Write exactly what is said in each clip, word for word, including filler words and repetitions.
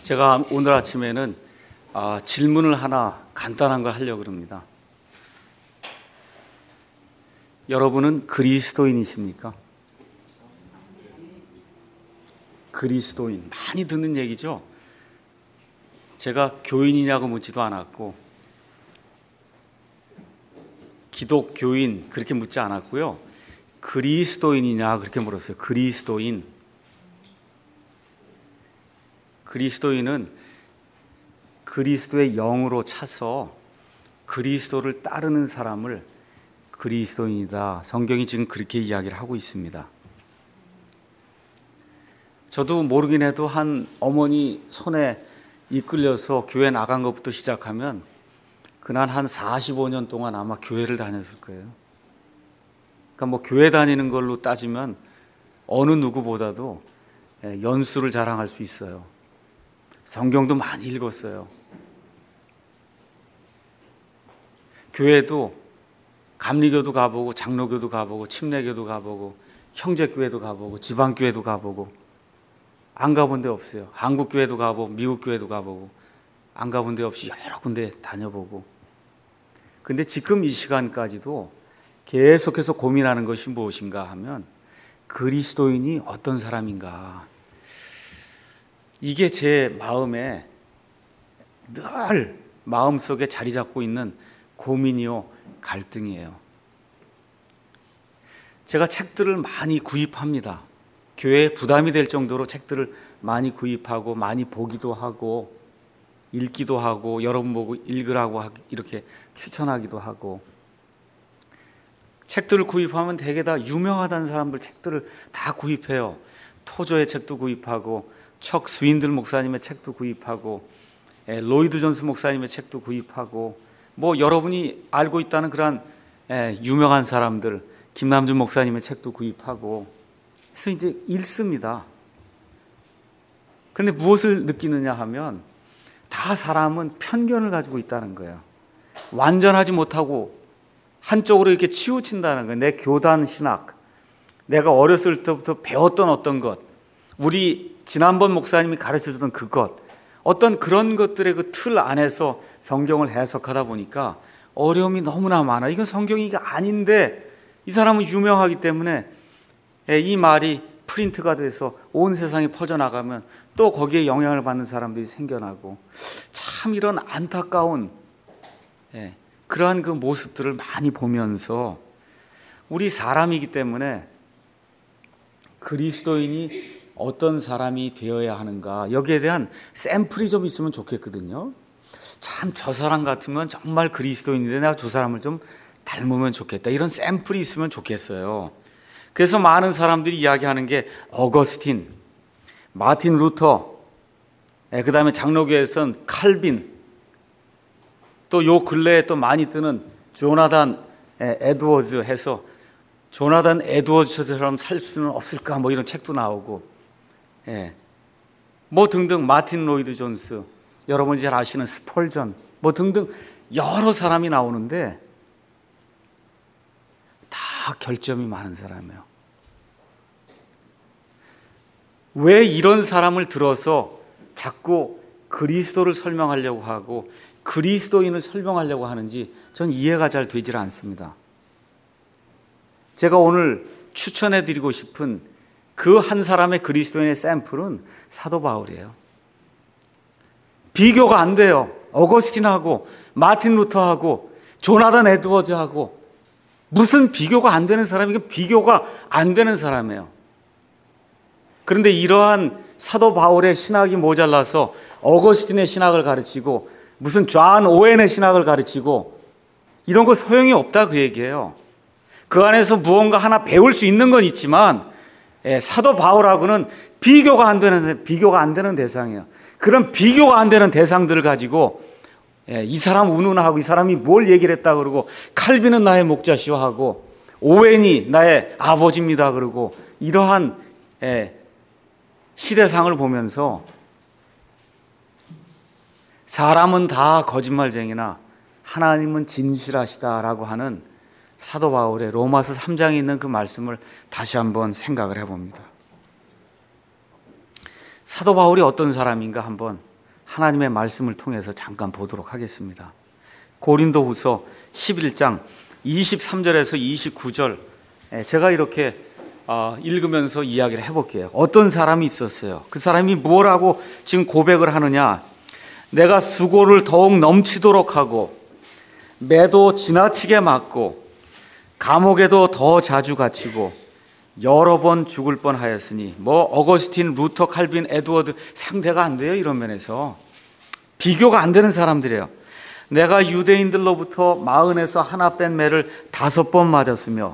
제가 오늘 아침에는 아, 질문을 하나 간단한 걸 하려고 합니다. 여러분은 그리스도인이십니까? 그리스도인, 많이 듣는 얘기죠. 제가 교인이냐고 묻지도 않았고 기독교인 그렇게 묻지 않았고요. 그리스도인이냐 그렇게 물었어요. 그리스도인. 그리스도인은 그리스도의 영으로 차서 그리스도를 따르는 사람을 그리스도인이다. 성경이 지금 그렇게 이야기를 하고 있습니다. 저도 모르긴 해도 한 어머니 손에 이끌려서 교회 나간 것부터 시작하면 그날 한 사십오 년 동안 아마 교회를 다녔을 거예요. 그러니까 뭐 교회 다니는 걸로 따지면 어느 누구보다도 연수를 자랑할 수 있어요. 성경도 많이 읽었어요. 교회도 감리교도 가보고 장로교도 가보고 침례교도 가보고 형제교회도 가보고 지방교회도 가보고 안 가본 데 없어요. 한국교회도 가보고 미국교회도 가보고 안 가본 데 없이 여러 군데 다녀보고. 근데 지금 이 시간까지도 계속해서 고민하는 것이 무엇인가 하면 그리스도인이 어떤 사람인가. 이게 제 마음에 늘 마음속에 자리 잡고 있는 고민이요 갈등이에요. 제가 책들을 많이 구입합니다. 교회에 부담이 될 정도로 책들을 많이 구입하고 많이 보기도 하고 읽기도 하고 여러분 보고 읽으라고 이렇게 추천하기도 하고. 책들을 구입하면 대개 다 유명하다는 사람들 책들을 다 구입해요. 토저의 책도 구입하고 척 스윈들 목사님의 책도 구입하고 로이드 존스 목사님의 책도 구입하고 뭐 여러분이 알고 있다는 그런 유명한 사람들 김남준 목사님의 책도 구입하고 그래서 이제 읽습니다. 근데 무엇을 느끼느냐 하면 다 사람은 편견을 가지고 있다는 거예요. 완전하지 못하고 한쪽으로 이렇게 치우친다는 거예요. 내 교단 신학, 내가 어렸을 때부터 배웠던 어떤 것, 우리 지난번 목사님이 가르쳐주던 그것, 어떤 그런 것들의 그 틀 안에서 성경을 해석하다 보니까 어려움이 너무나 많아. 이건 성경이 아닌데 이 사람은 유명하기 때문에 이 말이 프린트가 돼서 온 세상에 퍼져나가면 또 거기에 영향을 받는 사람들이 생겨나고 참 이런 안타까운 그러한 그 모습들을 많이 보면서 우리 사람이기 때문에 그리스도인이 어떤 사람이 되어야 하는가 여기에 대한 샘플이 좀 있으면 좋겠거든요. 참 저 사람 같으면 정말 그리스도인인데 내가 저 사람을 좀 닮으면 좋겠다. 이런 샘플이 있으면 좋겠어요. 그래서 많은 사람들이 이야기하는 게 어거스틴, 마틴 루터, 그 다음에 장로교에서는 칼빈, 또 요 근래에 또 많이 뜨는 조나단 에드워즈 해서 조나단 에드워즈처럼 살 수는 없을까 뭐 이런 책도 나오고 예. 뭐 등등 마틴 로이드 존스, 여러분이 잘 아시는 스펄전 뭐 등등 여러 사람이 나오는데 다 결점이 많은 사람이에요. 왜 이런 사람을 들어서 자꾸 그리스도를 설명하려고 하고 그리스도인을 설명하려고 하는지 전 이해가 잘 되질 않습니다. 제가 오늘 추천해 드리고 싶은 그 한 사람의 그리스도인의 샘플은 사도 바울이에요. 비교가 안 돼요. 어거스틴하고 마틴 루터하고 조나단 에드워즈하고 무슨 비교가 안 되는 사람이고 비교가 안 되는 사람이에요. 그런데 이러한 사도 바울의 신학이 모자라서 어거스틴의 신학을 가르치고 무슨 존 오웬의 신학을 가르치고 이런 거 소용이 없다 그 얘기예요. 그 안에서 무언가 하나 배울 수 있는 건 있지만 예, 사도 바울하고는 비교가 안 되는 비교가 안 되는 대상이에요. 그런 비교가 안 되는 대상들을 가지고 예, 이 사람 운운하고 이 사람이 뭘 얘기를 했다 그러고 칼빈은 나의 목자시오 하고 오웬이 나의 아버지입니다 그러고 이러한 예, 시대상을 보면서 사람은 다 거짓말쟁이나 하나님은 진실하시다라고 하는 사도 바울의 로마서 삼 장에 있는 그 말씀을 다시 한번 생각을 해봅니다. 사도 바울이 어떤 사람인가 한번 하나님의 말씀을 통해서 잠깐 보도록 하겠습니다. 고린도후서 십일 장 이십삼 절에서 이십구 절, 제가 이렇게 읽으면서 이야기를 해볼게요. 어떤 사람이 있었어요. 그 사람이 뭐라고 지금 고백을 하느냐. 내가 수고를 더욱 넘치도록 하고 매도 지나치게 맞고 감옥에도 더 자주 갇히고 여러 번 죽을 뻔하였으니, 뭐 어거스틴, 루터, 칼빈, 에드워드 상대가 안 돼요. 이런 면에서 비교가 안 되는 사람들이에요. 내가 유대인들로부터 마흔에서 하나 뺀 매를 다섯 번 맞았으며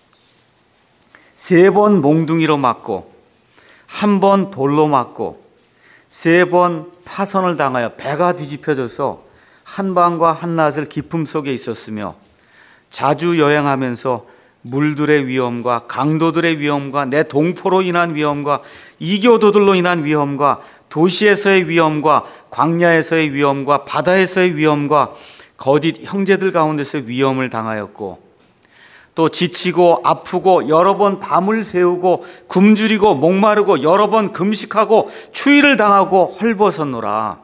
세 번 몽둥이로 맞고 한 번 돌로 맞고 세 번 파선을 당하여 배가 뒤집혀져서 한밤과 한낮을 기품 속에 있었으며 자주 여행하면서 물들의 위험과 강도들의 위험과 내 동포로 인한 위험과 이교도들로 인한 위험과 도시에서의 위험과 광야에서의 위험과 바다에서의 위험과 거짓 형제들 가운데서 위험을 당하였고, 또 지치고 아프고 여러 번 밤을 새우고 굶주리고 목마르고 여러 번 금식하고 추위를 당하고 헐벗었노라.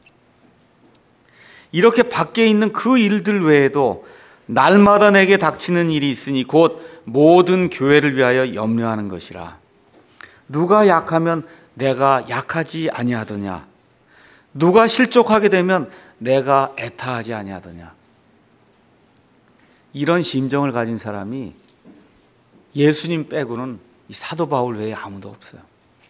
이렇게 밖에 있는 그 일들 외에도 날마다 내게 닥치는 일이 있으니 곧 모든 교회를 위하여 염려하는 것이라. 누가 약하면 내가 약하지 아니하더냐. 누가 실족하게 되면 내가 애타하지 아니하더냐. 이런 심정을 가진 사람이 예수님 빼고는 이 사도 바울 외에 아무도 없어요.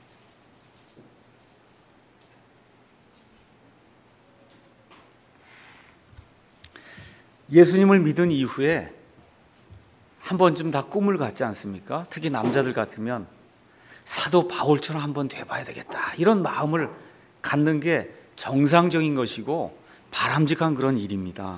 예수님을 믿은 이후에 한 번쯤 다 꿈을 갖지 않습니까? 특히 남자들 같으면 사도 바울처럼 한번 돼봐야 되겠다, 이런 마음을 갖는 게 정상적인 것이고 바람직한 그런 일입니다.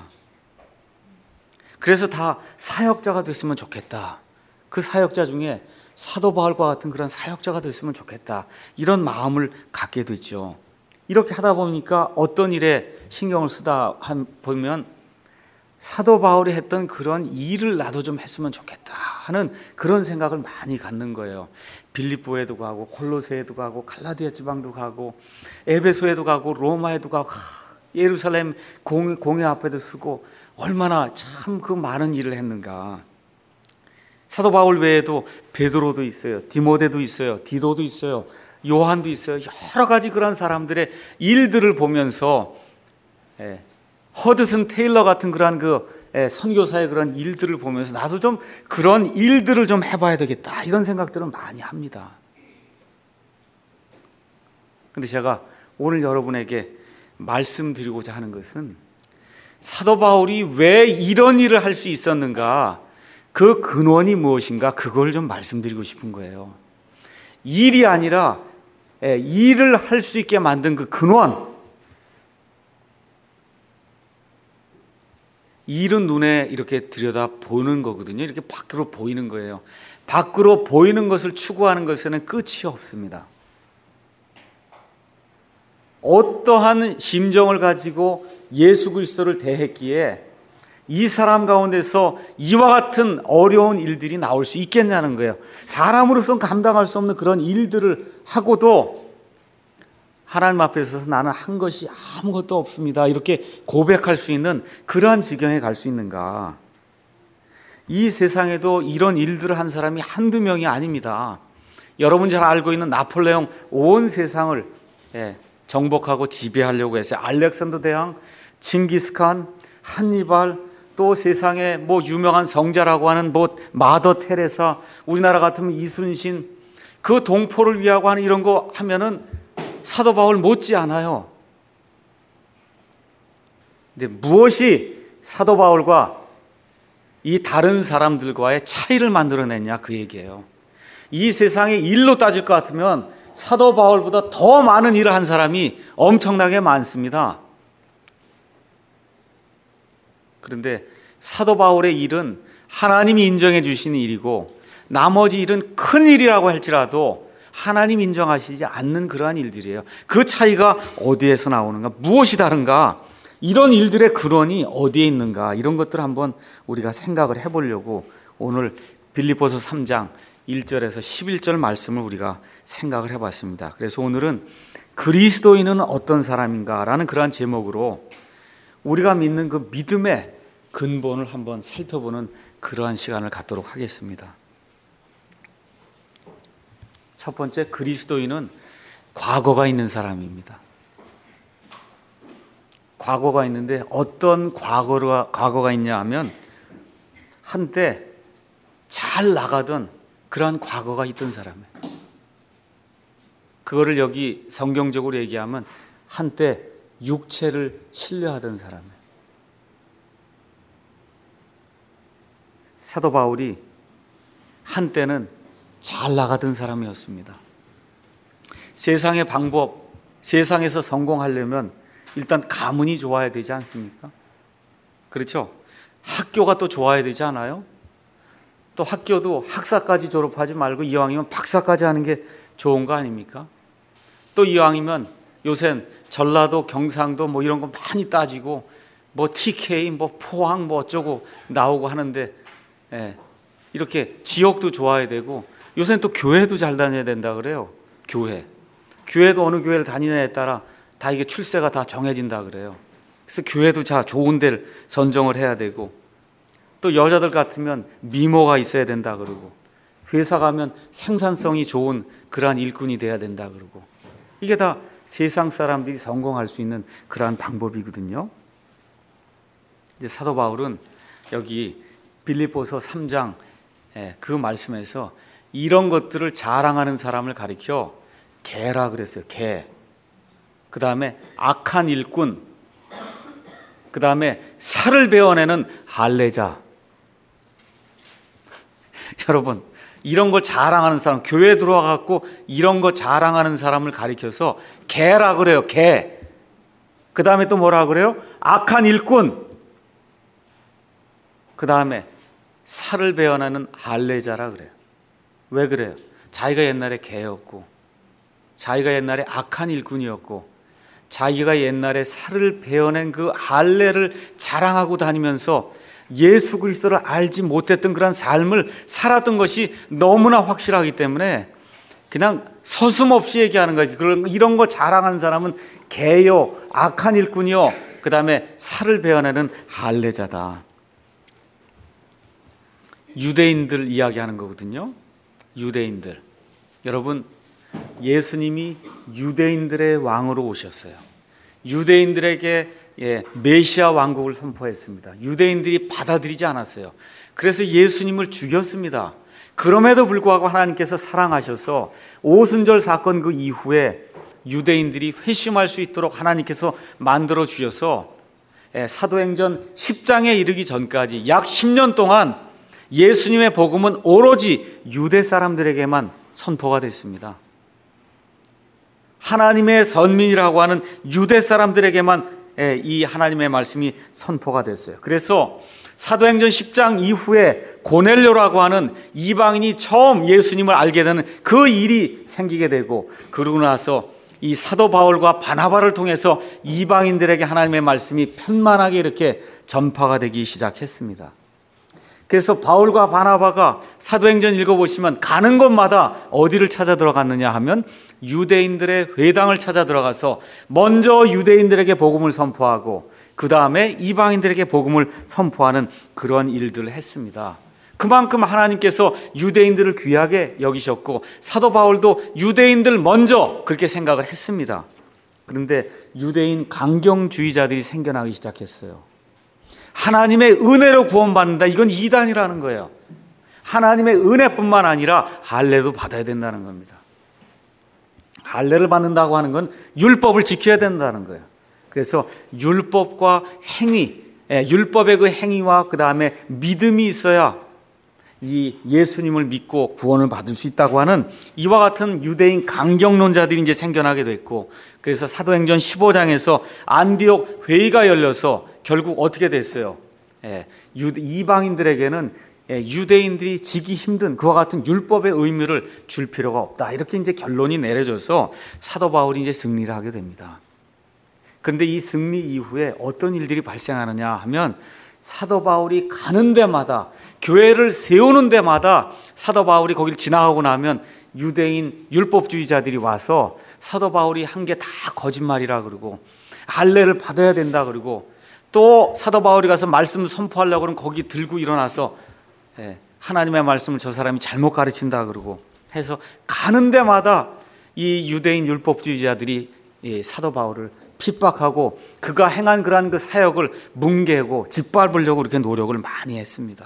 그래서 다 사역자가 됐으면 좋겠다, 그 사역자 중에 사도 바울과 같은 그런 사역자가 됐으면 좋겠다, 이런 마음을 갖게 되죠. 이렇게 하다 보니까 어떤 일에 신경을 쓰다 보면 사도 바울이 했던 그런 일을 나도 좀 했으면 좋겠다 하는 그런 생각을 많이 갖는 거예요. 빌립보에도 가고 콜로세에도 가고 갈라디아 지방도 가고 에베소에도 가고 로마에도 가고 예루살렘 공회, 공회 앞에도 쓰고 얼마나 참 그 많은 일을 했는가. 사도 바울 외에도 베드로도 있어요. 디모데도 있어요. 디도도 있어요. 요한도 있어요. 여러 가지 그런 사람들의 일들을 보면서 예, 허드슨 테일러 같은 그런 그 선교사의 그런 일들을 보면서 나도 좀 그런 일들을 좀 해봐야 되겠다, 이런 생각들은 많이 합니다. 근데 제가 오늘 여러분에게 말씀드리고자 하는 것은 사도 바울이 왜 이런 일을 할 수 있었는가, 그 근원이 무엇인가, 그걸 좀 말씀드리고 싶은 거예요. 일이 아니라 일을 할 수 있게 만든 그 근원, 일은 눈에 이렇게 들여다 보는 거거든요. 이렇게 밖으로 보이는 거예요. 밖으로 보이는 것을 추구하는 것에는 끝이 없습니다. 어떠한 심정을 가지고 예수 그리스도를 대했기에 이 사람 가운데서 이와 같은 어려운 일들이 나올 수 있겠냐는 거예요. 사람으로서는 감당할 수 없는 그런 일들을 하고도 하나님 앞에 서서 나는 한 것이 아무것도 없습니다, 이렇게 고백할 수 있는 그러한 지경에 갈 수 있는가. 이 세상에도 이런 일들을 한 사람이 한두 명이 아닙니다. 여러분 잘 알고 있는 나폴레옹 온 세상을 정복하고 지배하려고 했어요. 알렉산더 대왕, 징기스칸, 한니발, 또 세상에 뭐 유명한 성자라고 하는 뭐 마더 테레사, 우리나라 같으면 이순신, 그 동포를 위하고 하는 이런 거 하면은 사도 바울 못지 않아요. 근데 무엇이 사도 바울과 이 다른 사람들과의 차이를 만들어냈냐, 그 얘기예요. 이 세상의 일로 따질 것 같으면 사도 바울보다 더 많은 일을 한 사람이 엄청나게 많습니다. 그런데 사도 바울의 일은 하나님이 인정해 주시는 일이고, 나머지 일은 큰 일이라고 할지라도 하나님 인정하시지 않는 그러한 일들이에요. 그 차이가 어디에서 나오는가, 무엇이 다른가, 이런 일들의 근원이 어디에 있는가, 이런 것들을 한번 우리가 생각을 해보려고 오늘 빌립보서 삼 장 일 절에서 십일 절 말씀을 우리가 생각을 해봤습니다. 그래서 오늘은 그리스도인은 어떤 사람인가라는 그러한 제목으로 우리가 믿는 그 믿음의 근본을 한번 살펴보는 그러한 시간을 갖도록 하겠습니다. 첫 번째, 그리스도인은 과거가 있는 사람입니다. 과거가 있는데 어떤 과거가, 과거가 있냐 하면 한때 잘 나가던 그러한 과거가 있던 사람이에요. 그거를 여기 성경적으로 얘기하면 한때 육체를 신뢰하던 사람이에요. 사도 바울이 한때는 잘 나가던 사람이었습니다. 세상의 방법, 세상에서 성공하려면 일단 가문이 좋아야 되지 않습니까? 그렇죠? 학교가 또 좋아야 되지 않아요? 또 학교도 학사까지 졸업하지 말고 이왕이면 박사까지 하는 게 좋은 거 아닙니까? 또 이왕이면 요샌 전라도, 경상도 뭐 이런 거 많이 따지고 뭐 티케이, 뭐 포항 뭐 어쩌고 나오고 하는데, 예, 이렇게 지역도 좋아야 되고 요새는 또 교회도 잘 다녀야 된다 그래요. 교회. 교회도 어느 교회를 다니느냐에 따라 다 이게 출세가 다 정해진다 그래요. 그래서 교회도 자 좋은 데를 선정을 해야 되고, 또 여자들 같으면 미모가 있어야 된다 그러고, 회사 가면 생산성이 좋은 그러한 일꾼이 돼야 된다 그러고, 이게 다 세상 사람들이 성공할 수 있는 그러한 방법이거든요. 이제 사도 바울은 여기 빌립보서 삼 장 그 말씀에서 이런 것들을 자랑하는 사람을 가리켜 개라 그랬어요. 개. 그 다음에 악한 일꾼, 그 다음에 살을 베어내는 할례자. 여러분, 이런 걸 자랑하는 사람, 교회에 들어와갖고 이런 거 자랑하는 사람을 가리켜서 개라 그래요. 개. 그 다음에 또 뭐라 그래요? 악한 일꾼. 그 다음에 살을 베어내는 할례자라 그래요. 왜 그래요? 자기가 옛날에 개였고, 자기가 옛날에 악한 일꾼이었고, 자기가 옛날에 살을 베어낸 그 할례를 자랑하고 다니면서 예수 그리스도를 알지 못했던 그런 삶을 살았던 것이 너무나 확실하기 때문에 그냥 서슴없이 얘기하는 거지. 그런 이런 거 자랑하는 사람은 개요, 악한 일꾼이요, 그 다음에 살을 베어내는 할례자다. 유대인들 이야기하는 거거든요. 유대인들. 여러분, 예수님이 유대인들의 왕으로 오셨어요. 유대인들에게 예, 메시아 왕국을 선포했습니다. 유대인들이 받아들이지 않았어요. 그래서 예수님을 죽였습니다. 그럼에도 불구하고 하나님께서 사랑하셔서 오순절 사건 그 이후에 유대인들이 회심할 수 있도록 하나님께서 만들어 주셔서 예, 사도행전 십 장에 이르기 전까지 약 십 년 동안 예수님의 복음은 오로지 유대 사람들에게만 선포가 됐습니다. 하나님의 선민이라고 하는 유대 사람들에게만 이 하나님의 말씀이 선포가 됐어요. 그래서 사도행전 십 장 이후에 고넬료라고 하는 이방인이 처음 예수님을 알게 되는 그 일이 생기게 되고, 그러고 나서 이 사도 바울과 바나바를 통해서 이방인들에게 하나님의 말씀이 편만하게 이렇게 전파가 되기 시작했습니다. 그래서 바울과 바나바가 사도행전 읽어보시면 가는 곳마다 어디를 찾아 들어갔느냐 하면 유대인들의 회당을 찾아 들어가서 먼저 유대인들에게 복음을 선포하고 그 다음에 이방인들에게 복음을 선포하는 그런 일들을 했습니다. 그만큼 하나님께서 유대인들을 귀하게 여기셨고 사도 바울도 유대인들 먼저 그렇게 생각을 했습니다. 그런데 유대인 강경주의자들이 생겨나기 시작했어요. 하나님의 은혜로 구원받는다, 이건 이단이라는 거예요. 하나님의 은혜뿐만 아니라 할례도 받아야 된다는 겁니다. 할례를 받는다고 하는 건 율법을 지켜야 된다는 거예요. 그래서 율법과 행위, 율법의 그 행위와 그 다음에 믿음이 있어야 이 예수님을 믿고 구원을 받을 수 있다고 하는 이와 같은 유대인 강경론자들이 이제 생겨나게 됐고, 그래서 사도행전 십오 장에서 안디옥 회의가 열려서 결국 어떻게 됐어요? 예, 이방인들에게는 유대인들이 지기 힘든 그와 같은 율법의 의미를 줄 필요가 없다, 이렇게 이제 결론이 내려져서 사도 바울이 이제 승리를 하게 됩니다. 그런데 이 승리 이후에 어떤 일들이 발생하느냐 하면 사도 바울이 가는 데마다, 교회를 세우는 데마다 사도 바울이 거길 지나가고 나면 유대인 율법주의자들이 와서 사도 바울이 한 게 다 거짓말이라 그러고 할례를 받아야 된다 그러고 또 사도 바울이 가서 말씀을 선포하려고 그러면 거기 들고 일어나서 하나님의 말씀을 저 사람이 잘못 가르친다 그러고 해서 가는 데마다 이 유대인 율법주의자들이 사도 바울을 핍박하고 그가 행한 그러한 그 사역을 뭉개고 짓밟으려고 그렇게 노력을 많이 했습니다.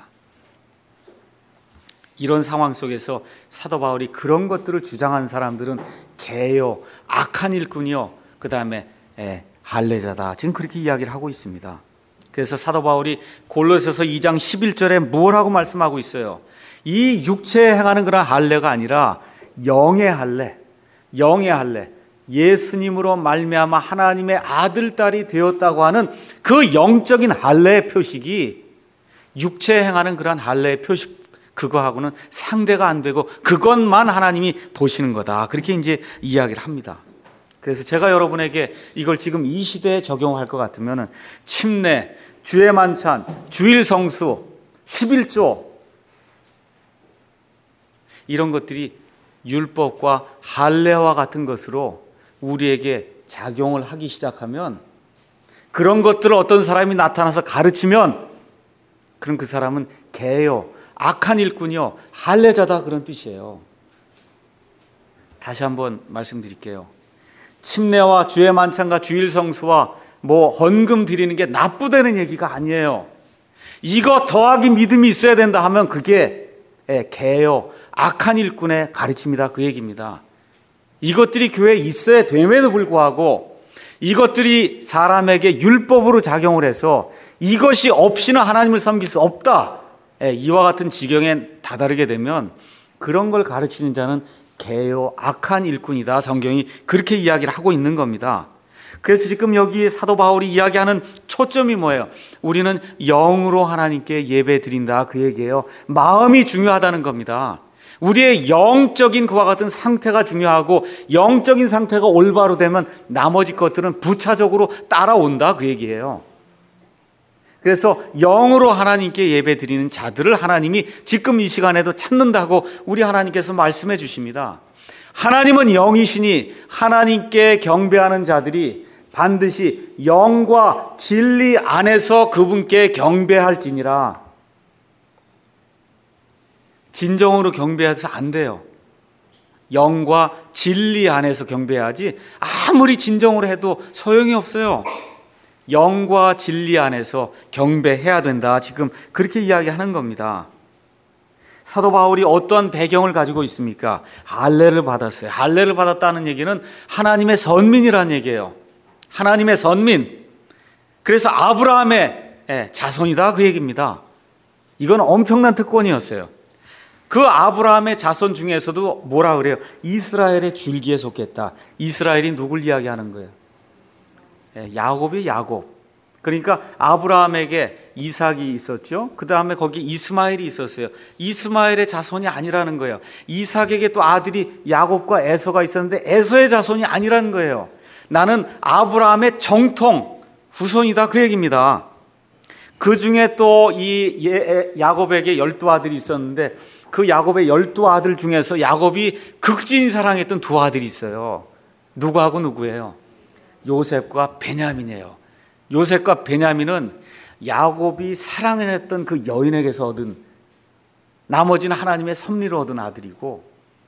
이런 상황 속에서 사도 바울이 그런 것들을 주장한 사람들은 개요, 악한 일꾼이요, 그 다음에 할례자다, 지금 그렇게 이야기를 하고 있습니다. 그래서 사도 바울이 골로새서 이 장 십일 절에 뭐라고 말씀하고 있어요? 이 육체에 행하는 그런 할례가 아니라 영의 할례, 영의 할례, 예수님으로 말미암아 하나님의 아들, 딸이 되었다고 하는 그 영적인 할례의 표식이 육체에 행하는 그런 할례의 표식, 그거하고는 상대가 안 되고 그것만 하나님이 보시는 거다, 그렇게 이제 이야기를 합니다. 그래서 제가 여러분에게 이걸 지금 이 시대에 적용할 것 같으면 침례, 주의 만찬, 주일 성수, 십일조 이런 것들이 율법과 할례와 같은 것으로 우리에게 작용을 하기 시작하면, 그런 것들을 어떤 사람이 나타나서 가르치면 그럼 그 사람은 개요, 악한 일꾼이요, 할례자다, 그런 뜻이에요. 다시 한번 말씀드릴게요. 침례와 주의 만찬과 주일 성수와 뭐 헌금 드리는 게 나쁘다는 얘기가 아니에요. 이거 더하기 믿음이 있어야 된다 하면 그게 개요, 악한 일꾼의 가르침이다, 그 얘기입니다. 이것들이 교회에 있어야 됨에도 불구하고 이것들이 사람에게 율법으로 작용을 해서 이것이 없이는 하나님을 섬길 수 없다, 이와 같은 지경에 다다르게 되면 그런 걸 가르치는 자는 개요, 악한 일꾼이다, 성경이 그렇게 이야기를 하고 있는 겁니다. 그래서 지금 여기 사도 바울이 이야기하는 초점이 뭐예요? 우리는 영으로 하나님께 예배 드린다, 그 얘기예요. 마음이 중요하다는 겁니다. 우리의 영적인 그와 같은 상태가 중요하고 영적인 상태가 올바로 되면 나머지 것들은 부차적으로 따라온다, 그 얘기예요. 그래서 영으로 하나님께 예배 드리는 자들을 하나님이 지금 이 시간에도 찾는다고 우리 하나님께서 말씀해 주십니다. 하나님은 영이시니 하나님께 경배하는 자들이 반드시 영과 진리 안에서 그분께 경배할지니라. 진정으로 경배해서 안 돼요. 영과 진리 안에서 경배해야지 아무리 진정으로 해도 소용이 없어요. 영과 진리 안에서 경배해야 된다, 지금 그렇게 이야기하는 겁니다. 사도 바울이 어떠한 배경을 가지고 있습니까? 할례를 받았어요. 할례를 받았다는 얘기는 하나님의 선민이라는 얘기예요. 하나님의 선민. 그래서 아브라함의 자손이다, 그 얘기입니다. 이건 엄청난 특권이었어요. 그 아브라함의 자손 중에서도 뭐라 그래요? 이스라엘의 줄기에 속했다. 이스라엘이 누굴 이야기하는 거예요? 야곱이 야곱. 그러니까 아브라함에게 이삭이 있었죠. 그 다음에 거기 이스마엘이 있었어요. 이스마엘의 자손이 아니라는 거예요. 이삭에게 또 아들이 야곱과 에서가 있었는데 에서의 자손이 아니라는 거예요. 나는 아브라함의 정통 후손이다, 그 얘기입니다. 그 중에 또 이 야곱에게 열두 아들이 있었는데 그 야곱의 열두 아들 중에서 야곱이 극진히 사랑했던 두 아들이 있어요. 누구하고 누구예요? 요셉과 베냐민이에요. 요셉과 베냐민은 야곱이 사랑을 했던 그 여인에게서 얻은, 나머지는 하나님의 섭리로 얻은 아들이고,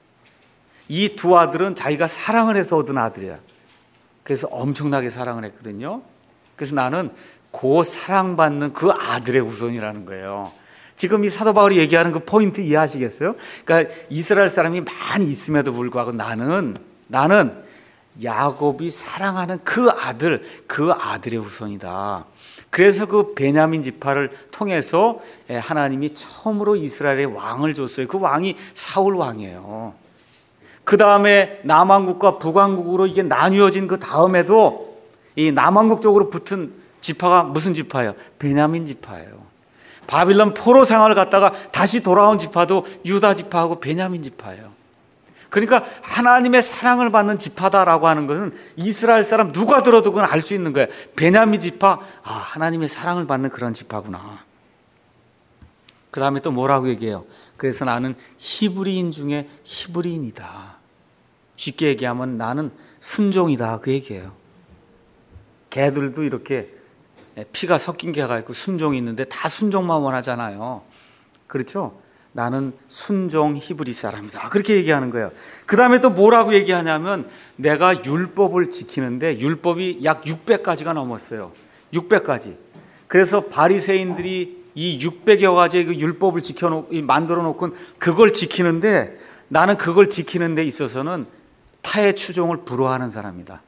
이 두 아들은 자기가 사랑을 해서 얻은 아들이야. 그래서 엄청나게 사랑을 했거든요. 그래서 나는 그 사랑받는 그 아들의 후손이라는 거예요. 지금 이 사도 바울이 얘기하는 그 포인트 이해하시겠어요? 그러니까 이스라엘 사람이 많이 있음에도 불구하고 나는 나는 야곱이 사랑하는 그 아들, 그 아들의 후손이다. 그래서 그 베냐민 지파를 통해서 하나님이 처음으로 이스라엘의 왕을 줬어요. 그 왕이 사울 왕이에요. 그 다음에 남왕국과 북왕국으로 이게 나뉘어진 그 다음에도 이 남왕국 쪽으로 붙은 지파가 무슨 지파예요? 베냐민 지파예요. 바빌론 포로 생활을 갔다가 다시 돌아온 지파도 유다 지파하고 베냐민 지파예요. 그러니까 하나님의 사랑을 받는 지파다라고 하는 것은 이스라엘 사람 누가 들어도 그건 알 수 있는 거예요. 베냐민 지파, 아, 하나님의 사랑을 받는 그런 지파구나. 그 다음에 또 뭐라고 얘기해요? 그래서 나는 히브리인 중에 히브리인이다. 쉽게 얘기하면 나는 순종이다 그 얘기예요. 개들도 이렇게 피가 섞인 개가 있고 순종이 있는데 다 순종만 원하잖아요. 그렇죠? 나는 순종 히브리 사람이다 그렇게 얘기하는 거예요. 그 다음에 또 뭐라고 얘기하냐면 내가 율법을 지키는데 율법이 약 육백 가지가 넘었어요. 육백 가지. 그래서 바리새인들이 이 육백여 가지의 그 율법을 지켜놓고 만들어 놓고 그걸 지키는데 나는 그걸 지키는 데 있어서는 타의 추종을 불허하는 사람이다.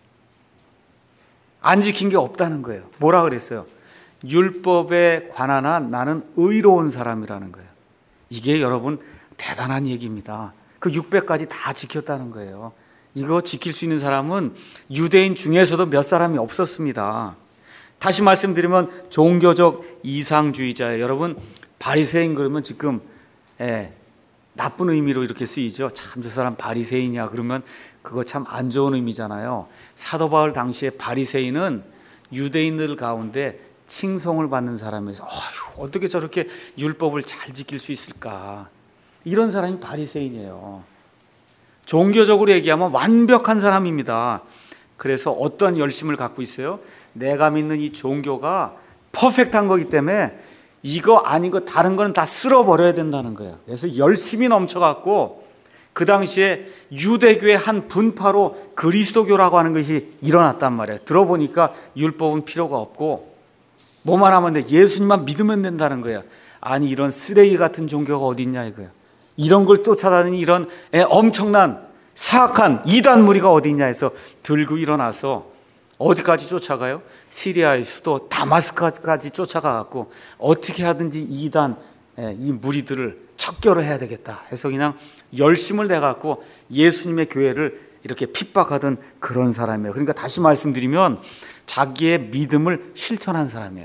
안 지킨 게 없다는 거예요. 뭐라 그랬어요? 율법에 관한 한 나는 의로운 사람이라는 거예요. 이게 여러분 대단한 얘기입니다. 그 육백 가지 다 지켰다는 거예요. 이거 지킬 수 있는 사람은 유대인 중에서도 몇 사람이 없었습니다. 다시 말씀드리면 종교적 이상주의자예요. 여러분 바리새인 그러면 지금 예, 나쁜 의미로 이렇게 쓰이죠. 참 저 사람 바리새인이야 그러면 그거 참 안 좋은 의미잖아요. 사도 바울 당시에 바리새인은 유대인들 가운데 칭송을 받는 사람에서 어휴, 어떻게 저렇게 율법을 잘 지킬 수 있을까? 이런 사람이 바리새인이에요. 종교적으로 얘기하면 완벽한 사람입니다. 그래서 어떤 열심을 갖고 있어요? 내가 믿는 이 종교가 퍼펙트한 거기 때문에 이거 아닌 거 다른 거는 다 쓸어버려야 된다는 거예요. 그래서 열심히 넘쳐갖고 그 당시에 유대교의 한 분파로 그리스도교라고 하는 것이 일어났단 말이에요. 들어보니까 율법은 필요가 없고 뭐만 하면 돼. 예수님만 믿으면 된다는 거예요. 아니 이런 쓰레기 같은 종교가 어디 있냐 이거예요. 이런 걸 쫓아다니는 이런 엄청난 사악한 이단 무리가 어디 있냐 해서 들고 일어나서 어디까지 쫓아가요? 시리아의 수도 다마스커스까지 쫓아가갖고 어떻게 하든지 이단 이 무리들을 척결을 해야 되겠다 해서 그냥 열심을 내갖고 예수님의 교회를 이렇게 핍박하던 그런 사람이에요. 그러니까 다시 말씀드리면 자기의 믿음을 실천한 사람이에요.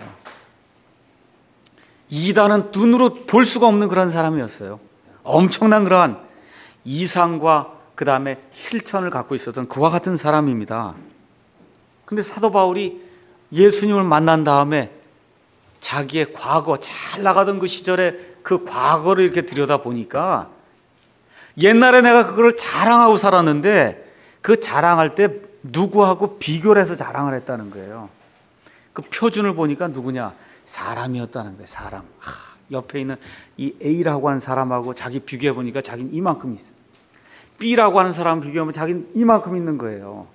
이단은 눈으로 볼 수가 없는 그런 사람이었어요. 엄청난 그러한 이상과 그 다음에 실천을 갖고 있었던 그와 같은 사람입니다. 근데 사도 바울이 예수님을 만난 다음에 자기의 과거, 잘 나가던 그 시절에 그 과거를 이렇게 들여다보니까 옛날에 내가 그걸 자랑하고 살았는데 그 자랑할 때 누구하고 비교를 해서 자랑을 했다는 거예요. 그 표준을 보니까 누구냐? 사람이었다는 거예요. 사람. 하, 옆에 있는 이 A라고 하는 사람하고 자기 비교해 보니까 자기는 이만큼 있어요. B라고 하는 사람 비교하면 자기는 이만큼 있는 거예요.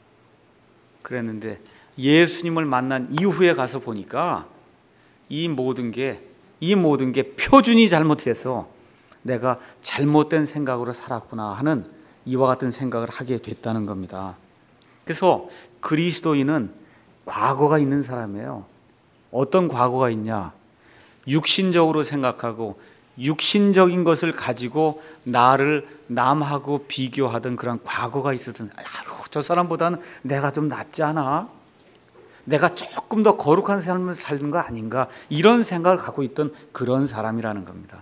그랬는데 예수님을 만난 이후에 가서 보니까 이 모든 게, 이 모든 게 표준이 잘못돼서 내가 잘못된 생각으로 살았구나 하는 이와 같은 생각을 하게 됐다는 겁니다. 그래서 그리스도인은 과거가 있는 사람이에요. 어떤 과거가 있냐? 육신적으로 생각하고 육신적인 것을 가지고 나를 남하고 비교하던 그런 과거가 있었던, 아유, 저 사람보다는 내가 좀 낫지 않아? 내가 조금 더 거룩한 삶을 사는 거 아닌가? 이런 생각을 갖고 있던 그런 사람이라는 겁니다.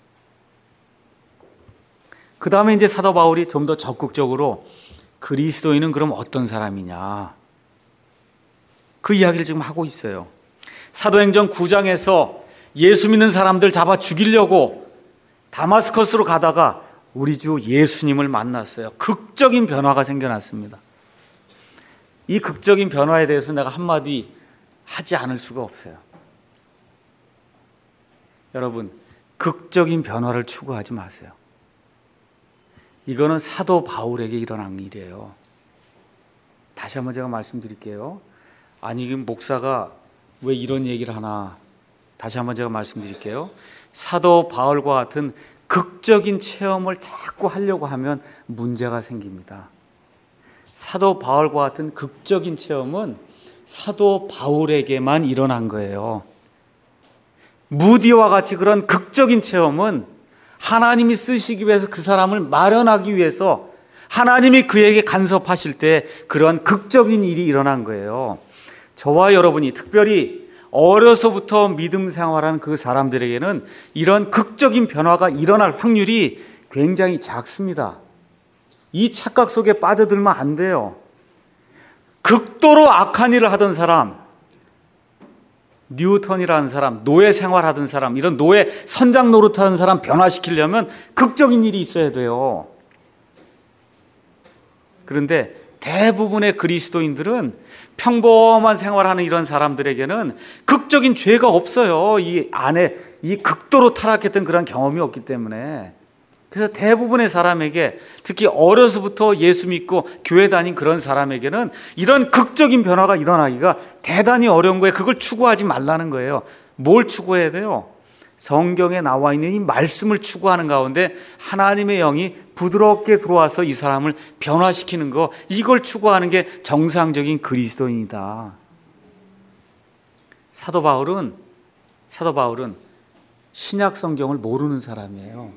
그 다음에 이제 사도 바울이 좀 더 적극적으로 그리스도인은 그럼 어떤 사람이냐? 그 이야기를 지금 하고 있어요. 사도행전 구 장에서 예수 믿는 사람들 잡아 죽이려고 다마스커스로 가다가 우리 주 예수님을 만났어요. 극적인 변화가 생겨났습니다. 이 극적인 변화에 대해서 내가 한마디 하지 않을 수가 없어요. 여러분, 극적인 변화를 추구하지 마세요. 이거는 사도 바울에게 일어난 일이에요. 다시 한번 제가 말씀드릴게요. 아니, 목사가 왜 이런 얘기를 하나? 다시 한번 제가 말씀드릴게요. 사도 바울과 같은 극적인 체험을 자꾸 하려고 하면 문제가 생깁니다. 사도 바울과 같은 극적인 체험은 사도 바울에게만 일어난 거예요. 무디와 같이 그런 극적인 체험은 하나님이 쓰시기 위해서 그 사람을 마련하기 위해서 하나님이 그에게 간섭하실 때 그런 극적인 일이 일어난 거예요. 저와 여러분이 특별히 어려서부터 믿음 생활하는 그 사람들에게는 이런 극적인 변화가 일어날 확률이 굉장히 작습니다. 이 착각 속에 빠져들면 안 돼요. 극도로 악한 일을 하던 사람, 뉴턴이라는 사람, 노예 생활하던 사람, 이런 노예 선장 노릇하는 사람 변화시키려면 극적인 일이 있어야 돼요. 그런데 대부분의 그리스도인들은 평범한 생활하는 이런 사람들에게는 극적인 죄가 없어요. 이 안에 이 극도로 타락했던 그런 경험이 없기 때문에. 그래서 대부분의 사람에게, 특히 어려서부터 예수 믿고 교회 다닌 그런 사람에게는 이런 극적인 변화가 일어나기가 대단히 어려운 거예요. 그걸 추구하지 말라는 거예요. 뭘 추구해야 돼요? 성경에 나와 있는 이 말씀을 추구하는 가운데 하나님의 영이 부드럽게 들어와서 이 사람을 변화시키는 거, 이걸 추구하는 게 정상적인 그리스도인이다. 사도 바울은 사도 바울은 신약 성경을 모르는 사람이에요.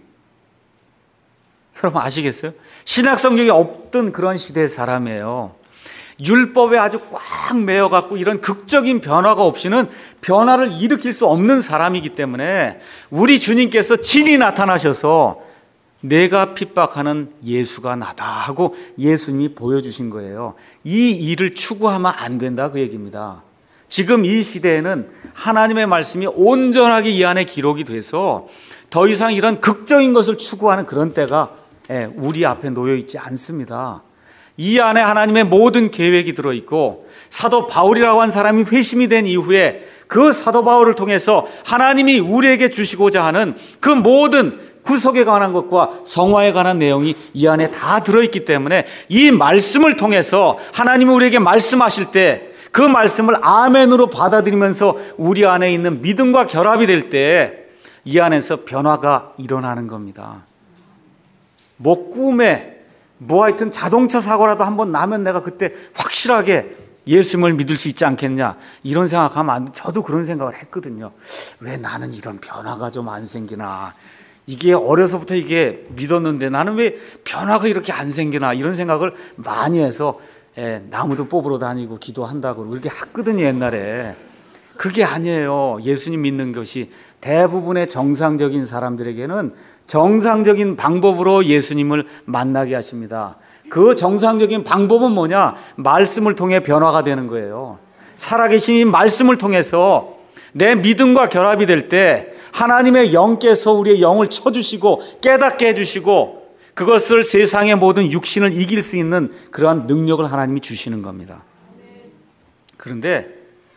여러분 아시겠어요? 신약 성경이 없던 그런 시대의 사람이에요. 율법에 아주 꽉 매여갖고 이런 극적인 변화가 없이는 변화를 일으킬 수 없는 사람이기 때문에 우리 주님께서 친히 나타나셔서 내가 핍박하는 예수가 나다 하고 예수님이 보여주신 거예요. 이 일을 추구하면 안 된다, 그 얘기입니다. 지금 이 시대에는 하나님의 말씀이 온전하게 이 안에 기록이 돼서 더 이상 이런 극적인 것을 추구하는 그런 때가 우리 앞에 놓여 있지 않습니다. 이 안에 하나님의 모든 계획이 들어있고, 사도 바울이라고 한 사람이 회심이 된 이후에 그 사도 바울을 통해서 하나님이 우리에게 주시고자 하는 그 모든 구속에 관한 것과 성화에 관한 내용이 이 안에 다 들어있기 때문에 이 말씀을 통해서 하나님이 우리에게 말씀하실 때 그 말씀을 아멘으로 받아들이면서 우리 안에 있는 믿음과 결합이 될 때 이 안에서 변화가 일어나는 겁니다. 뭐 꿈에 뭐 하여튼 자동차 사고라도 한번 나면 내가 그때 확실하게 예수님을 믿을 수 있지 않겠냐, 이런 생각하면 안 돼. 저도 그런 생각을 했거든요. 왜 나는 이런 변화가 좀 안 생기나, 이게 어려서부터 이게 믿었는데 나는 왜 변화가 이렇게 안 생기나, 이런 생각을 많이 해서 예, 나무도 뽑으러 다니고 기도한다고 이렇게 했거든요, 옛날에. 그게 아니에요. 예수님 믿는 것이 대부분의 정상적인 사람들에게는 정상적인 방법으로 예수님을 만나게 하십니다. 그 정상적인 방법은 뭐냐? 말씀을 통해 변화가 되는 거예요. 살아계신 이 말씀을 통해서 내 믿음과 결합이 될 때 하나님의 영께서 우리의 영을 쳐주시고 깨닫게 해주시고 그것을 세상의 모든 육신을 이길 수 있는 그러한 능력을 하나님이 주시는 겁니다. 그런데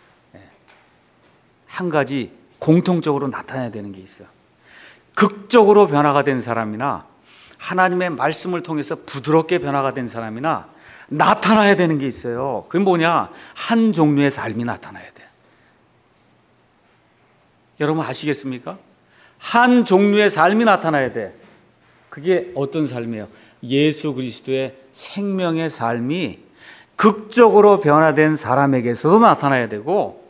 한 가지 공통적으로 나타나야 되는 게 있어요. 극적으로 변화가 된 사람이나 하나님의 말씀을 통해서 부드럽게 변화가 된 사람이나 나타나야 되는 게 있어요. 그게 뭐냐? 한 종류의 삶이 나타나야 돼. 여러분 아시겠습니까? 한 종류의 삶이 나타나야 돼. 그게 어떤 삶이에요? 예수 그리스도의 생명의 삶이 극적으로 변화된 사람에게서도 나타나야 되고,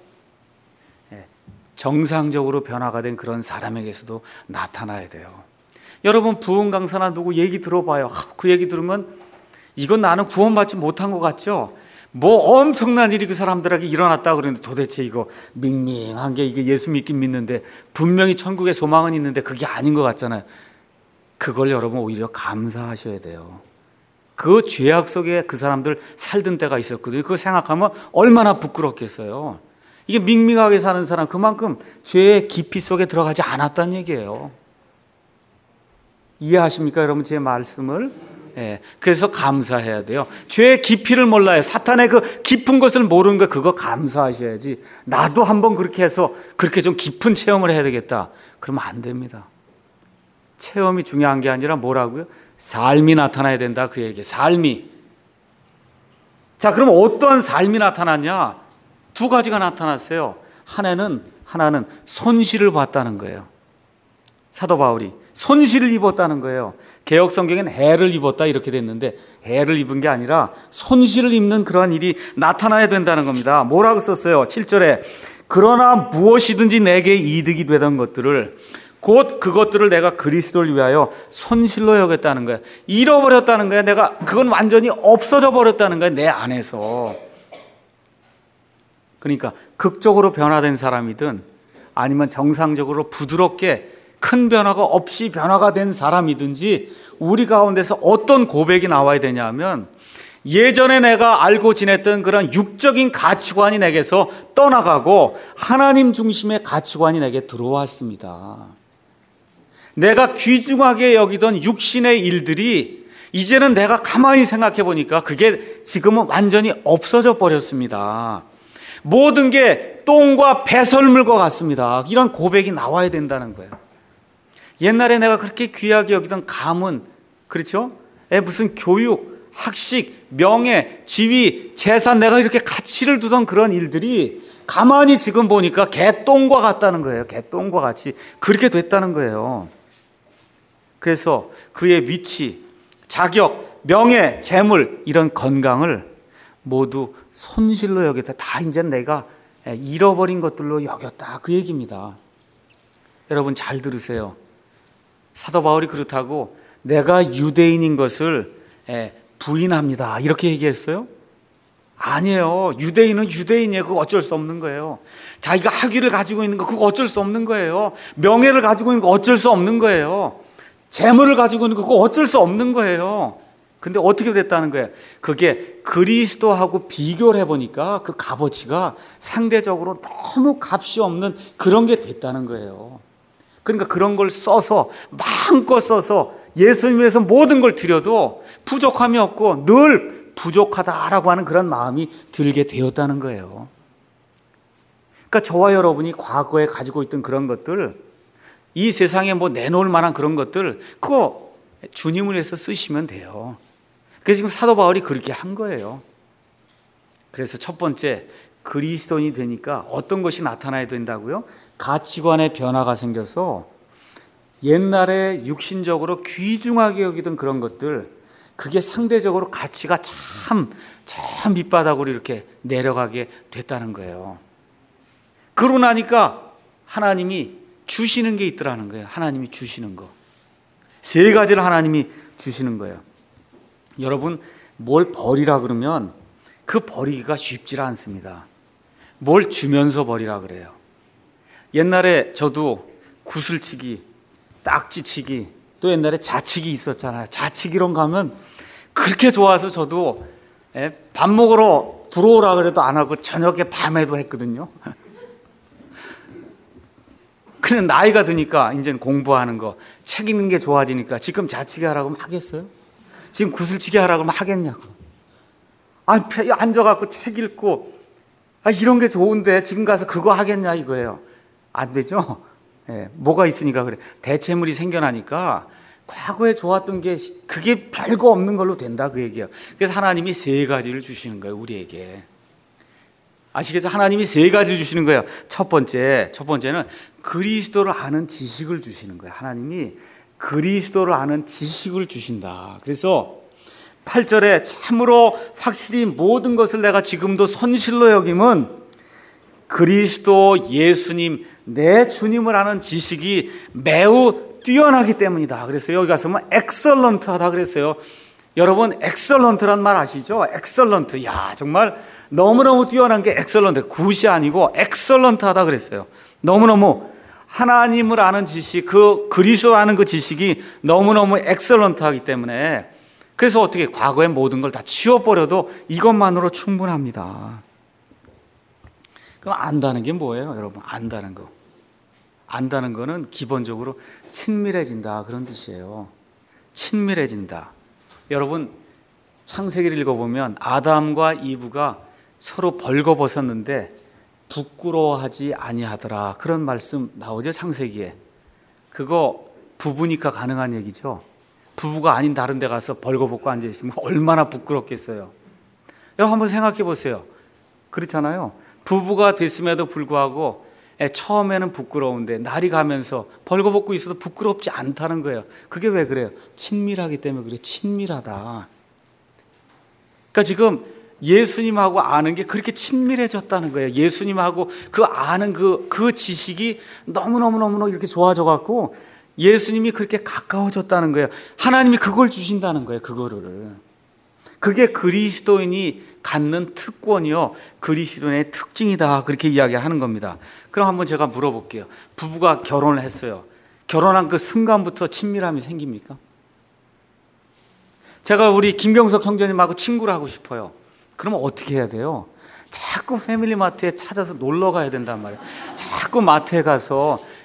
정상적으로 변화가 된 그런 사람에게서도 나타나야 돼요. 여러분 부흥 강사나 누구 얘기 들어봐요. 그 얘기 들으면 이건 나는 구원받지 못한 것 같죠? 뭐 엄청난 일이 그 사람들에게 일어났다 그러는데 도대체 이거 밍밍한 게 이게 예수 믿긴 믿는데 분명히 천국에 소망은 있는데 그게 아닌 것 같잖아요. 그걸 여러분 오히려 감사하셔야 돼요. 그 죄악 속에 그 사람들 살던 때가 있었거든요. 그거 생각하면 얼마나 부끄럽겠어요. 이게 밍밍하게 사는 사람, 그만큼 죄의 깊이 속에 들어가지 않았다는 얘기예요. 이해하십니까 여러분 제 말씀을? 예, 그래서 감사해야 돼요. 죄의 깊이를 몰라요. 사탄의 그 깊은 것을 모르는 거, 그거 감사하셔야지. 나도 한번 그렇게 해서 그렇게 좀 깊은 체험을 해야 되겠다, 그러면 안 됩니다. 체험이 중요한 게 아니라 뭐라고요? 삶이 나타나야 된다, 그 얘기. 삶이. 자, 그럼 어떤 삶이 나타났냐? 두 가지가 나타났어요. 하나는 하나는 손실을 봤다는 거예요. 사도 바울이 손실을 입었다는 거예요. 개역 성경엔 해를 입었다 이렇게 됐는데 해를 입은 게 아니라 손실을 입는 그러한 일이 나타나야 된다는 겁니다. 뭐라고 썼어요? 칠 절에 그러나 무엇이든지 내게 이득이 되던 것들을 곧 그것들을 내가 그리스도를 위하여 손실로 여겼다는 거예요. 잃어버렸다는 거예요. 내가 그건 완전히 없어져 버렸다는 거예요, 내 안에서. 그러니까 극적으로 변화된 사람이든 아니면 정상적으로 부드럽게 큰 변화가 없이 변화가 된 사람이든지 우리 가운데서 어떤 고백이 나와야 되냐면, 예전에 내가 알고 지냈던 그런 육적인 가치관이 내게서 떠나가고 하나님 중심의 가치관이 내게 들어왔습니다. 내가 귀중하게 여기던 육신의 일들이 이제는 내가 가만히 생각해 보니까 그게 지금은 완전히 없어져 버렸습니다. 모든 게 똥과 배설물과 같습니다. 이런 고백이 나와야 된다는 거예요. 옛날에 내가 그렇게 귀하게 여기던 가문, 그렇죠? 무슨 교육, 학식, 명예, 지위, 재산, 내가 이렇게 가치를 두던 그런 일들이 가만히 지금 보니까 개똥과 같다는 거예요. 개똥과 같이 그렇게 됐다는 거예요. 그래서 그의 위치, 자격, 명예, 재물, 이런 건강을 모두 손실로 여겼다. 다 이제 내가 잃어버린 것들로 여겼다. 그 얘기입니다. 여러분 잘 들으세요. 사도 바울이 그렇다고 내가 유대인인 것을 부인합니다, 이렇게 얘기했어요? 아니에요. 유대인은 유대인이에요. 그거 어쩔 수 없는 거예요. 자기가 학위를 가지고 있는 거 그거 어쩔 수 없는 거예요. 명예를 가지고 있는 거 어쩔 수 없는 거예요. 재물을 가지고 있는 거 그거 어쩔 수 없는 거예요. 근데 어떻게 됐다는 거예요? 그게 그리스도하고 비교를 해보니까 그 값어치가 상대적으로 너무 값이 없는 그런 게 됐다는 거예요. 그러니까 그런 걸 써서 마음껏 써서 예수님 위해서 모든 걸 드려도 부족함이 없고 늘 부족하다라고 하는 그런 마음이 들게 되었다는 거예요. 그러니까 저와 여러분이 과거에 가지고 있던 그런 것들, 이 세상에 뭐 내놓을 만한 그런 것들, 그거 주님을 위해서 쓰시면 돼요. 그래서 지금 사도 바울이 그렇게 한 거예요. 그래서 첫 번째, 그리스도인이 되니까 어떤 것이 나타나야 된다고요? 가치관의 변화가 생겨서 옛날에 육신적으로 귀중하게 여기던 그런 것들, 그게 상대적으로 가치가 참, 참 밑바닥으로 이렇게 내려가게 됐다는 거예요. 그러고 나니까 하나님이 주시는 게 있더라는 거예요. 하나님이 주시는 거. 세 가지를 하나님이 주시는 거예요. 여러분, 뭘 버리라 그러면 그 버리기가 쉽지가 않습니다. 뭘 주면서 버리라 그래요. 옛날에 저도 구슬치기, 딱지치기, 또 옛날에 자치기 있었잖아요. 자치기로 가면 그렇게 좋아서 저도 밥 먹으러 들어오라 그래도 안 하고 저녁에 밤에도 했거든요. 근데 나이가 드니까 이제 공부하는 거, 책 읽는 게 좋아지니까 지금 자치기 하라고 하면 하겠어요? 지금 구슬치기 하라고 하면 하겠냐고. 아, 앉아갖고 책 읽고, 아, 이런 게 좋은데 지금 가서 그거 하겠냐 이거예요. 안 되죠? 예, 뭐가 있으니까 그래. 대체물이 생겨나니까 과거에 좋았던 게 그게 별거 없는 걸로 된다 그 얘기예요. 그래서 하나님이 세 가지를 주시는 거예요, 우리에게. 아시겠죠? 하나님이 세 가지 주시는 거예요. 첫 번째, 첫 번째는 그리스도를 아는 지식을 주시는 거예요. 하나님이 그리스도를 아는 지식을 주신다. 그래서 팔 절에 참으로 확실히 모든 것을 내가 지금도 손실로 여김은 그리스도 예수님, 내 주님을 아는 지식이 매우 뛰어나기 때문이다. 그래서 여기 가서 뭐 엑설런트하다 그랬어요. 여러분, 엑설런트란 말 아시죠? 엑설런트. 야, 정말 너무너무 뛰어난 게 엑설런트. 굿이 아니고 엑설런트하다 그랬어요. 너무너무 하나님을 아는 지식, 그 그리스도를 아는 그 지식이 너무너무 엑설런트하기 때문에, 그래서 어떻게 과거의 모든 걸 다 치워버려도 이것만으로 충분합니다. 그럼 안다는 게 뭐예요, 여러분? 안다는 거. 안다는 거는 기본적으로 친밀해진다, 그런 뜻이에요. 친밀해진다. 여러분, 창세기를 읽어보면 아담과 이브가 서로 벌거벗었는데 부끄러워하지 아니하더라, 그런 말씀 나오죠, 창세기에. 그거 부부니까 가능한 얘기죠. 부부가 아닌 다른 데 가서 벌거벗고 앉아있으면 얼마나 부끄럽겠어요. 여러분 한번 생각해 보세요. 그렇잖아요. 부부가 됐음에도 불구하고 처음에는 부끄러운데 날이 가면서 벌거벗고 있어도 부끄럽지 않다는 거예요. 그게 왜 그래요? 친밀하기 때문에 그래요. 친밀하다. 그러니까 지금 예수님하고 아는 게 그렇게 친밀해졌다는 거예요. 예수님하고 그 아는 그, 그 지식이 너무너무너무 이렇게 좋아져 갖고 예수님이 그렇게 가까워졌다는 거예요. 하나님이 그걸 주신다는 거예요. 그거를. 그게 그리스도인이 갖는 특권이요, 그리스도인의 특징이다, 그렇게 이야기하는 겁니다. 그럼 한번 제가 물어볼게요. 부부가 결혼을 했어요. 결혼한 그 순간부터 친밀함이 생깁니까? 제가 우리 김경석 형제님하고 친구를 하고 싶어요. 그러면 어떻게 해야 돼요? 자꾸 패밀리마트에 찾아서 놀러 가야 된단 말이에요. 자꾸 마트에 가서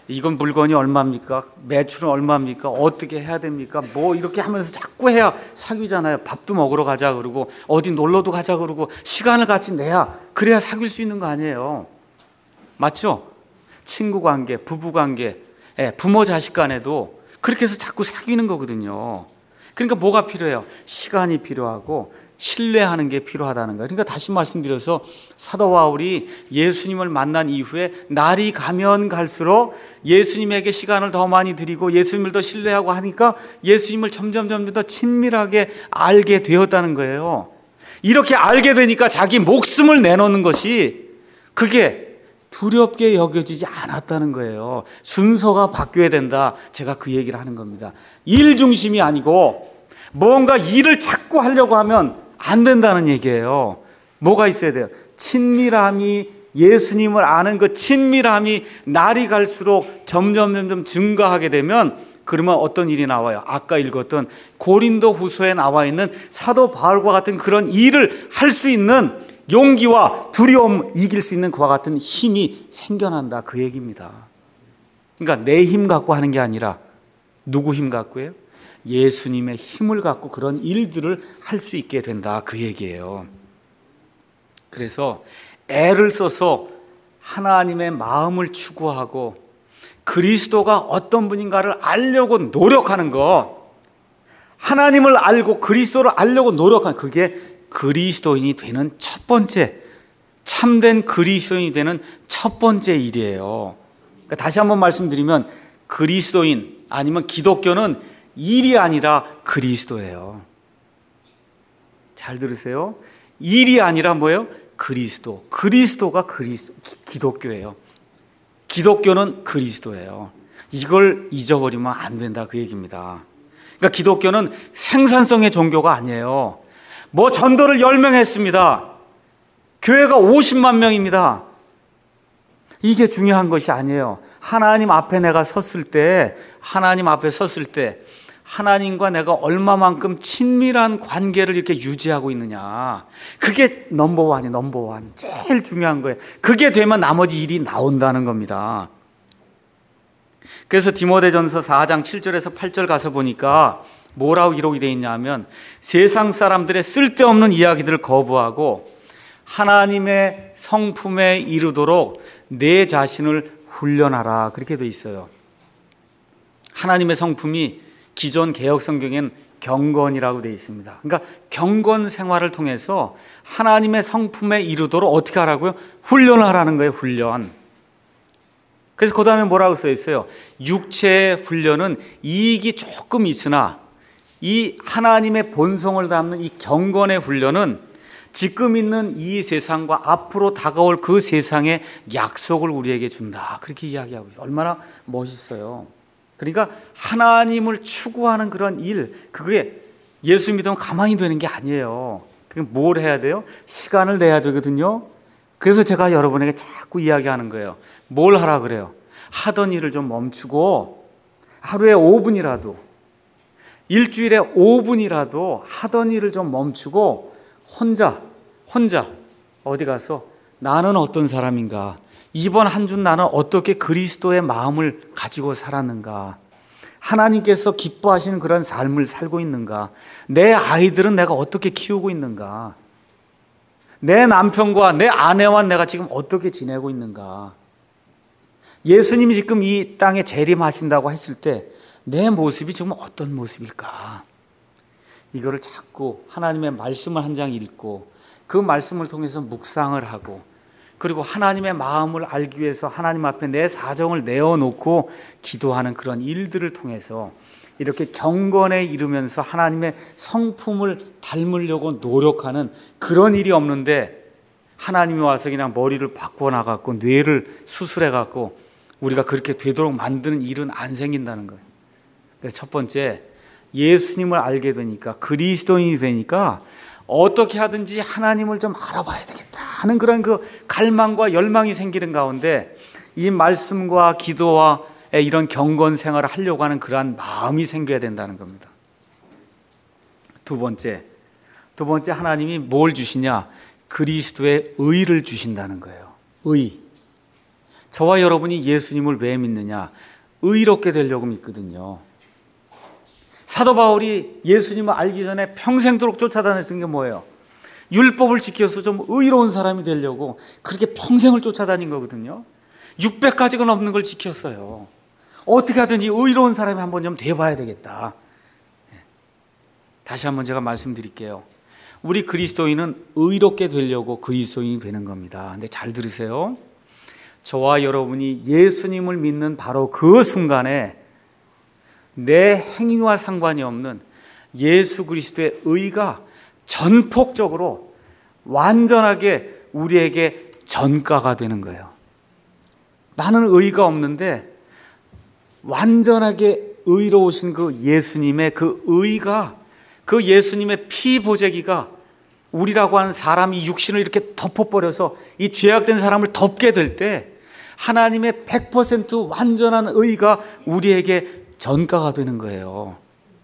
이건 물건이 얼마입니까? 매출은 얼마입니까? 어떻게 해야 됩니까? 뭐 이렇게 하면서 자꾸 해야 사귀잖아요. 밥도 먹으러 가자 그러고 어디 놀러도 가자 그러고 시간을 같이 내야 그래야 사귈 수 있는 거 아니에요. 맞죠? 친구 관계, 부부 관계, 부모 자식 간에도 그렇게 해서 자꾸 사귀는 거거든요. 그러니까 뭐가 필요해요? 시간이 필요하고 신뢰하는 게 필요하다는 거예요. 그러니까 다시 말씀드려서 사도 바울이 예수님을 만난 이후에 날이 가면 갈수록 예수님에게 시간을 더 많이 드리고 예수님을 더 신뢰하고 하니까 예수님을 점점 점점 더 친밀하게 알게 되었다는 거예요. 이렇게 알게 되니까 자기 목숨을 내놓는 것이 그게 두렵게 여겨지지 않았다는 거예요. 순서가 바뀌어야 된다. 제가 그 얘기를 하는 겁니다. 일 중심이 아니고 뭔가 일을 자꾸 하려고 하면 안 된다는 얘기예요. 뭐가 있어야 돼요? 친밀함이, 예수님을 아는 그 친밀함이 날이 갈수록 점점 점점 증가하게 되면 그러면 어떤 일이 나와요? 아까 읽었던 고린도 후서에 나와 있는 사도 바울과 같은 그런 일을 할 수 있는 용기와 두려움, 이길 수 있는 그와 같은 힘이 생겨난다, 그 얘기입니다. 그러니까 내 힘 갖고 하는 게 아니라 누구 힘 갖고요? 예수님의 힘을 갖고 그런 일들을 할 수 있게 된다, 그 얘기예요. 그래서 애를 써서 하나님의 마음을 추구하고 그리스도가 어떤 분인가를 알려고 노력하는 것, 하나님을 알고 그리스도를 알려고 노력하는, 그게 그리스도인이 되는 첫 번째, 참된 그리스도인이 되는 첫 번째 일이에요. 그러니까 다시 한번 말씀드리면 그리스도인 아니면 기독교는 일이 아니라 그리스도예요. 잘 들으세요. 일이 아니라 뭐예요? 그리스도. 그리스도가 그리스도, 기독교예요. 기독교는 그리스도예요. 이걸 잊어버리면 안 된다, 그 얘기입니다. 그러니까 기독교는 생산성의 종교가 아니에요. 뭐 전도를 열 명 했습니다. 교회가 오십만 명입니다. 이게 중요한 것이 아니에요. 하나님 앞에 내가 섰을 때, 하나님 앞에 섰을 때 하나님과 내가 얼마만큼 친밀한 관계를 이렇게 유지하고 있느냐, 그게 넘버원이에요. 넘버원. 제일 중요한 거예요. 그게 되면 나머지 일이 나온다는 겁니다. 그래서 디모데전서 사 장 칠 절에서 팔 절 가서 보니까 뭐라고 기록이 되어 있냐면, 세상 사람들의 쓸데없는 이야기들을 거부하고 하나님의 성품에 이르도록 내 자신을 훈련하라, 그렇게 되어 있어요. 하나님의 성품이 기존 개역 성경엔 경건이라고 되어 있습니다. 그러니까 경건 생활을 통해서 하나님의 성품에 이르도록 어떻게 하라고요? 훈련하라는 거예요. 훈련. 그래서 그 다음에 뭐라고 써 있어요? 육체의 훈련은 이익이 조금 있으나 이 하나님의 본성을 담는 이 경건의 훈련은 지금 있는 이 세상과 앞으로 다가올 그 세상의 약속을 우리에게 준다, 그렇게 이야기하고 있어요. 얼마나 멋있어요. 그러니까 하나님을 추구하는 그런 일, 그게 예수 믿으면 가만히 되는 게 아니에요. 그럼 뭘 해야 돼요? 시간을 내야 되거든요. 그래서 제가 여러분에게 자꾸 이야기하는 거예요. 뭘 하라 그래요? 하던 일을 좀 멈추고 하루에 오 분이라도, 일주일에 오 분이라도 하던 일을 좀 멈추고 혼자 혼자 어디 가서 나는 어떤 사람인가, 이번 한 주 나는 어떻게 그리스도의 마음을 가지고 살았는가, 하나님께서 기뻐하시는 그런 삶을 살고 있는가, 내 아이들은 내가 어떻게 키우고 있는가, 내 남편과 내 아내와 내가 지금 어떻게 지내고 있는가, 예수님이 지금 이 땅에 재림하신다고 했을 때 내 모습이 지금 어떤 모습일까, 이거를 자꾸 하나님의 말씀을 한 장 읽고 그 말씀을 통해서 묵상을 하고, 그리고 하나님의 마음을 알기 위해서 하나님 앞에 내 사정을 내어놓고 기도하는 그런 일들을 통해서 이렇게 경건에 이르면서 하나님의 성품을 닮으려고 노력하는 그런 일이 없는데, 하나님이 와서 그냥 머리를 바꿔놔갖고 뇌를 수술해갖고 우리가 그렇게 되도록 만드는 일은 안 생긴다는 거예요. 그래서 첫 번째, 예수님을 알게 되니까, 그리스도인이 되니까 어떻게 하든지 하나님을 좀 알아봐야 되겠다 하는 그런 그 갈망과 열망이 생기는 가운데 이 말씀과 기도와 이런 경건 생활을 하려고 하는 그러한 마음이 생겨야 된다는 겁니다. 두 번째, 두 번째 하나님이 뭘 주시냐? 그리스도의 의를 주신다는 거예요. 의. 저와 여러분이 예수님을 왜 믿느냐? 의롭게 되려고 믿거든요. 사도 바울이 예수님을 알기 전에 평생도록 쫓아다녔던 게 뭐예요? 율법을 지켜서 좀 의로운 사람이 되려고 그렇게 평생을 쫓아다닌 거거든요. 육백 가지가 넘는 걸 지켰어요. 어떻게 하든지 의로운 사람이 한번 좀 돼봐야 되겠다. 다시 한번 제가 말씀드릴게요. 우리 그리스도인은 의롭게 되려고 그리스도인이 되는 겁니다. 근데 잘 들으세요. 저와 여러분이 예수님을 믿는 바로 그 순간에 내 행위와 상관이 없는 예수 그리스도의 의가 전폭적으로 완전하게 우리에게 전가가 되는 거예요. 나는 의가 없는데 완전하게 의로우신 그 예수님의 그 의가, 그 예수님의 피 보재기가 우리라고 하는 사람이 육신을 이렇게 덮어버려서 이 죄악된 사람을 덮게 될 때 하나님의 백 퍼센트 완전한 의가 우리에게 전가가 되는 거예요.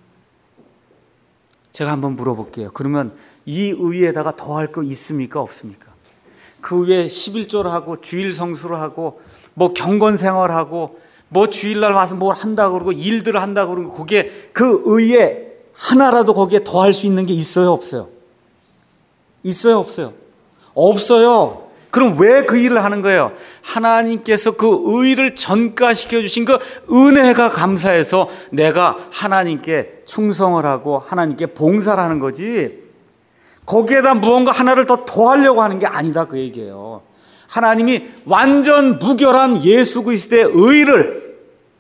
제가 한번 물어볼게요. 그러면 이 의에다가 더할 거 있습니까? 없습니까? 그 위에 십일조를 하고 주일 성수를 하고 뭐 경건 생활하고 뭐 주일날 와서 뭘 한다고 그러고 일들을 한다고 그러고 거기에 그 의에 하나라도 거기에 더할 수 있는 게 있어요? 없어요? 있어요? 없어요? 없어요. 그럼 왜 그 일을 하는 거예요? 하나님께서 그 의를 전가시켜 주신 그 은혜가 감사해서 내가 하나님께 충성을 하고 하나님께 봉사를 하는 거지, 거기에다 무언가 하나를 더 더하려고 하는 게 아니다, 그 얘기예요. 하나님이 완전 무결한 예수 그리스도의 의를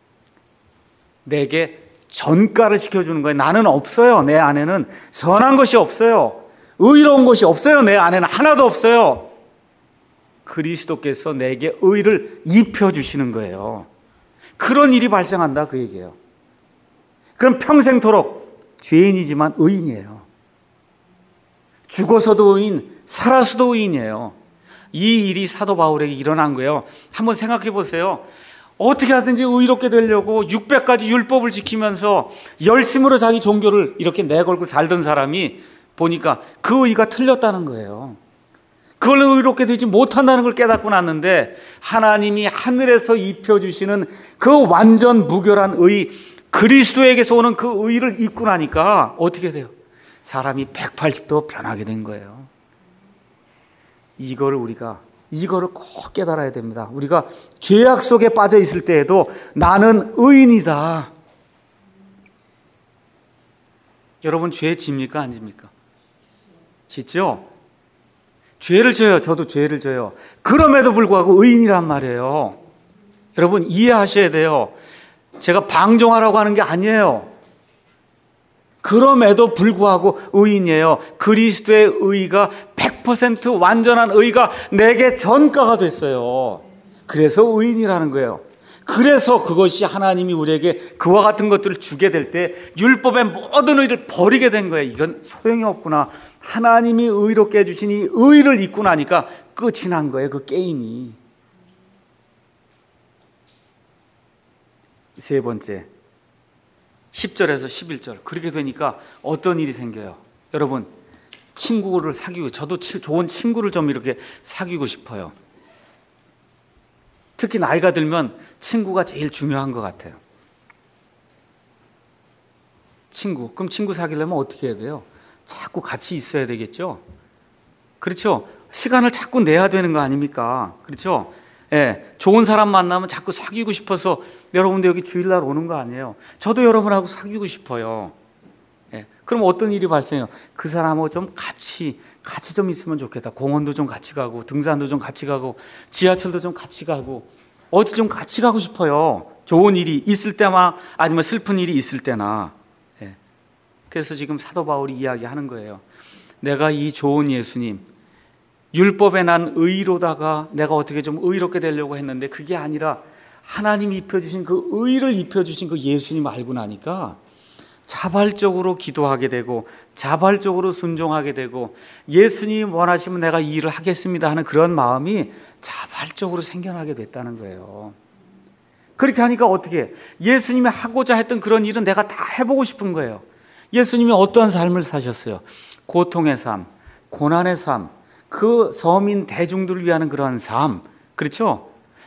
내게 전가를 시켜주는 거예요. 나는 없어요. 내 안에는 선한 것이 없어요. 의로운 것이 없어요. 내 안에는 하나도 없어요. 그리스도께서 내게 의를 입혀주시는 거예요. 그런 일이 발생한다, 그 얘기예요. 그럼 평생토록 죄인이지만 의인이에요. 죽어서도 의인, 살아서도 의인이에요. 이 일이 사도 바울에게 일어난 거예요. 한번 생각해 보세요. 어떻게 하든지 의롭게 되려고 육백 가지 율법을 지키면서 열심으로 자기 종교를 이렇게 내걸고 살던 사람이 보니까 그 의가 틀렸다는 거예요. 그걸로 의롭게 되지 못한다는 걸 깨닫고 났는데 하나님이 하늘에서 입혀주시는 그 완전 무결한 의, 그리스도에게서 오는 그 의를 입고 나니까 어떻게 돼요? 사람이 백팔십 도 변하게 된 거예요. 이거를 우리가 이거를 꼭 깨달아야 됩니다. 우리가 죄악 속에 빠져 있을 때에도 나는 의인이다. 여러분 죄 집니까? 안 집니까? 짓죠? 죄를 져요. 저도 죄를 져요. 그럼에도 불구하고 의인이란 말이에요. 여러분 이해하셔야 돼요. 제가 방종하라고 하는 게 아니에요. 그럼에도 불구하고 의인이에요. 그리스도의 의가 백 퍼센트 완전한 의가 내게 전가가 됐어요. 그래서 의인이라는 거예요. 그래서 그것이 하나님이 우리에게 그와 같은 것들을 주게 될 때 율법의 모든 의를 버리게 된 거예요. 이건 소용이 없구나. 하나님이 의롭게 해주신 이 의를 잊고 나니까 끝이 난 거예요. 그 게임이. 세 번째, 십 절에서 십일 절. 그렇게 되니까 어떤 일이 생겨요? 여러분, 친구를 사귀고, 저도 좋은 친구를 좀 이렇게 사귀고 싶어요. 특히 나이가 들면 친구가 제일 중요한 것 같아요. 친구. 그럼 친구 사귀려면 어떻게 해야 돼요? 자꾸 같이 있어야 되겠죠? 그렇죠? 시간을 자꾸 내야 되는 거 아닙니까? 그렇죠? 예, 좋은 사람 만나면 자꾸 사귀고 싶어서 여러분도 여기 주일날 오는 거 아니에요? 저도 여러분하고 사귀고 싶어요. 예, 그럼 어떤 일이 발생해요? 그 사람하고 좀 같이 같이 좀 있으면 좋겠다. 공원도 좀 같이 가고 등산도 좀 같이 가고 지하철도 좀 같이 가고 어디 좀 같이 가고 싶어요. 좋은 일이 있을 때나 아니면 슬픈 일이 있을 때나. 예. 그래서 지금 사도 바울이 이야기하는 거예요. 내가 이 좋은 예수님, 율법에 난 의로다가 내가 어떻게 좀 의롭게 되려고 했는데 그게 아니라 하나님이 입혀주신 그 의를 입혀주신 그 예수님 알고 나니까 자발적으로 기도하게 되고 자발적으로 순종하게 되고 예수님 원하시면 내가 이 일을 하겠습니다 하는 그런 마음이 자발적으로 생겨나게 됐다는 거예요. 그렇게 하니까 어떻게 예수님이 하고자 했던 그런 일은 내가 다 해보고 싶은 거예요. 예수님이 어떠한 삶을 사셨어요? 고통의 삶, 고난의 삶, 그 서민 대중들을 위한 그러한 삶, 그렇죠?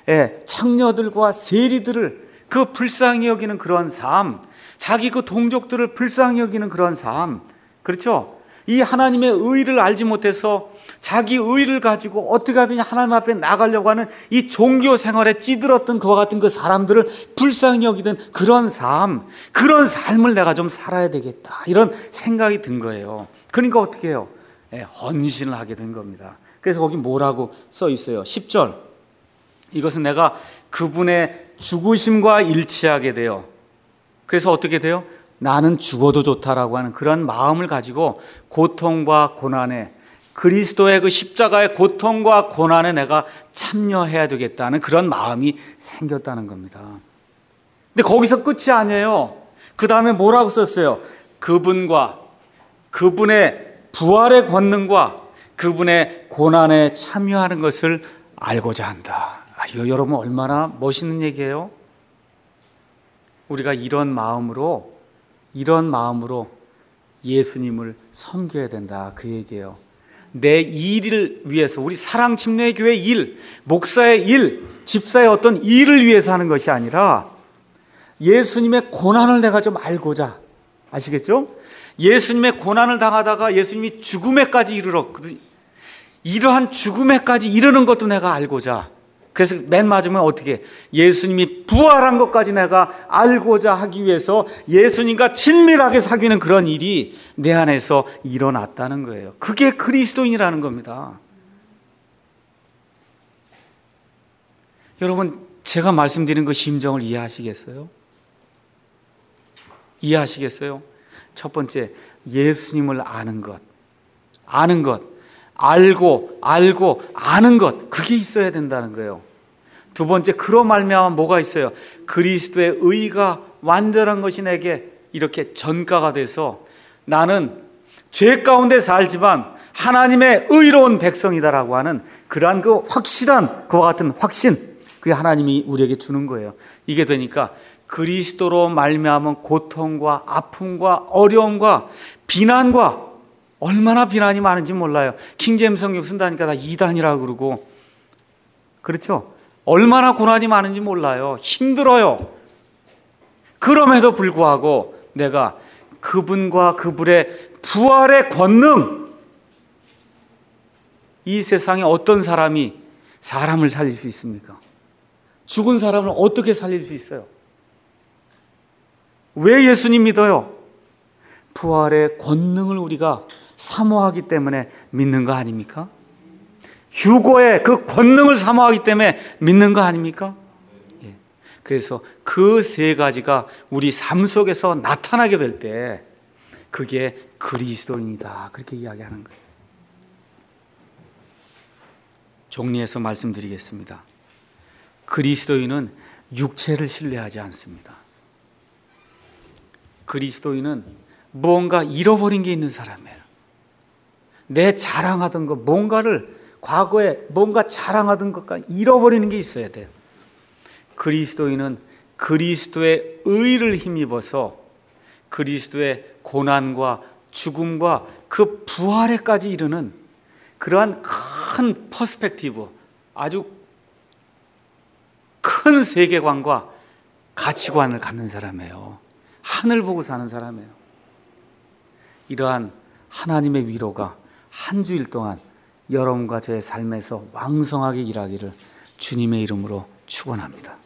예, 창녀들과 세리들을 그 불쌍히 여기는 그런 삶, 자기 그 동족들을 불쌍히 여기는 그런 삶, 그렇죠? 이 하나님의 의를 알지 못해서 자기 의를 가지고 어떻게 하든지 하나님 앞에 나가려고 하는 이 종교 생활에 찌들었던 그와 같은 그 사람들을 불쌍히 여기던 그런 삶, 그런 삶을 내가 좀 살아야 되겠다, 이런 생각이 든 거예요. 그러니까 어떻게 해요? 네, 헌신을 하게 된 겁니다. 그래서 거기 뭐라고 써 있어요? 십 절, 이것은 내가 그분의 죽으심과 일치하게 돼요. 그래서 어떻게 돼요? 나는 죽어도 좋다라고 하는 그런 마음을 가지고 고통과 고난에, 그리스도의 그 십자가의 고통과 고난에 내가 참여해야 되겠다는 그런 마음이 생겼다는 겁니다. 근데 거기서 끝이 아니에요. 그 다음에 뭐라고 썼어요? 그분과 그분의 부활의 권능과 그분의 고난에 참여하는 것을 알고자 한다. 아, 이거 여러분 얼마나 멋있는 얘기예요? 우리가 이런 마음으로 이런 마음으로 예수님을 섬겨야 된다, 그 얘기예요. 내 일을 위해서, 우리 사랑침례교회 일, 목사의 일, 집사의 어떤 일을 위해서 하는 것이 아니라 예수님의 고난을 내가 좀 알고자, 아시겠죠? 예수님의 고난을 당하다가 예수님이 죽음에까지 이르렀거든요. 이러한 죽음에까지 이르는 것도 내가 알고자, 그래서 맨 마지막에 어떻게, 예수님이 부활한 것까지 내가 알고자 하기 위해서 예수님과 친밀하게 사귀는 그런 일이 내 안에서 일어났다는 거예요. 그게 그리스도인이라는 겁니다. 여러분, 제가 말씀드린 그 심정을 이해하시겠어요? 이해하시겠어요? 첫 번째, 예수님을 아는 것, 아는 것, 알고 알고 아는 것, 그게 있어야 된다는 거예요. 두 번째, 그로 말미암아 뭐가 있어요? 그리스도의 의가 완전한 것이 내게 이렇게 전가가 돼서 나는 죄 가운데 살지만 하나님의 의로운 백성이다라고 하는 그러한 그 확실한, 그와 같은 확신, 그게 하나님이 우리에게 주는 거예요. 이게 되니까 그리스도로 말미암은 고통과 아픔과 어려움과 비난과, 얼마나 비난이 많은지 몰라요. 킹제임스 성경 쓴다니까 다 이단이라고 그러고, 그렇죠? 얼마나 고난이 많은지 몰라요. 힘들어요. 그럼에도 불구하고 내가 그분과 그분의 부활의 권능, 이 세상에 어떤 사람이 사람을 살릴 수 있습니까? 죽은 사람을 어떻게 살릴 수 있어요? 왜 예수님 믿어요? 부활의 권능을 우리가 사모하기 때문에 믿는 거 아닙니까? 휴거의 그 권능을 사모하기 때문에 믿는 거 아닙니까? 예. 그래서 그 세 가지가 우리 삶 속에서 나타나게 될 때 그게 그리스도인이다, 그렇게 이야기하는 거예요. 정리해서 말씀드리겠습니다. 그리스도인은 육체를 신뢰하지 않습니다. 그리스도인은 무언가 잃어버린 게 있는 사람이에요. 내 자랑하던 것, 뭔가를 과거에 뭔가 자랑하던 것과 잃어버리는 게 있어야 돼요. 그리스도인은 그리스도의 의를 힘입어서 그리스도의 고난과 죽음과 그 부활에까지 이르는 그러한 큰 퍼스펙티브, 아주 큰 세계관과 가치관을 갖는 사람이에요. 하늘 보고 사는 사람이에요. 이러한 하나님의 위로가 한 주일 동안 여러분과 저의 삶에서 왕성하게 일하기를 주님의 이름으로 축원합니다.